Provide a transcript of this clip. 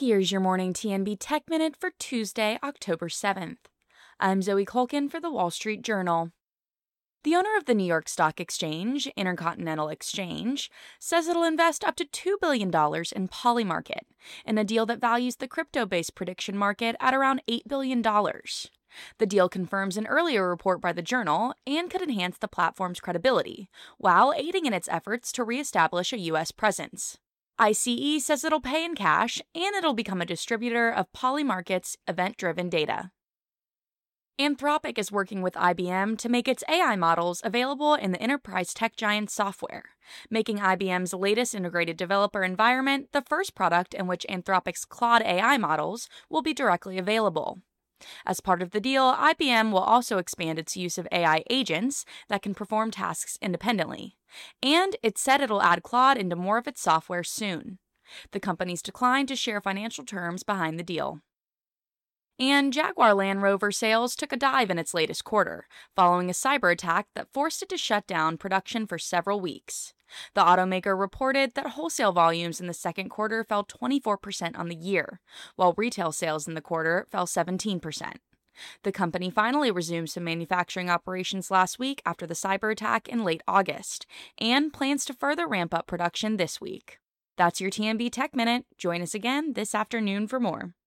Here's your morning TNB Tech Minute for Tuesday, October 7th. I'm Zoe Colkin for The Wall Street Journal. The owner of the New York Stock Exchange, Intercontinental Exchange, says it'll invest up to $2 billion in Polymarket, in a deal that values the crypto-based prediction market at around $8 billion. The deal confirms an earlier report by the Journal and could enhance the platform's credibility, while aiding in its efforts to reestablish a U.S. presence. ICE says it'll pay in cash and it'll become a distributor of Polymarket's event-driven data. Anthropic is working with IBM to make its AI models available in the enterprise tech giant software, making IBM's latest integrated developer environment the first product in which Anthropic's Claude AI models will be directly available. As part of the deal, IBM will also expand its use of AI agents that can perform tasks independently, and it said it'll add Claude into more of its software soon. The company's declined to share financial terms behind the deal. And Jaguar Land Rover sales took a dive in its latest quarter, following a cyber attack that forced it to shut down production for several weeks. The automaker reported that wholesale volumes in the second quarter fell 24% on the year, while retail sales in the quarter fell 17%. The company finally resumed some manufacturing operations last week after the cyber attack in late August, and plans to further ramp up production this week. That's your TNB Tech Minute. Join us again this afternoon for more.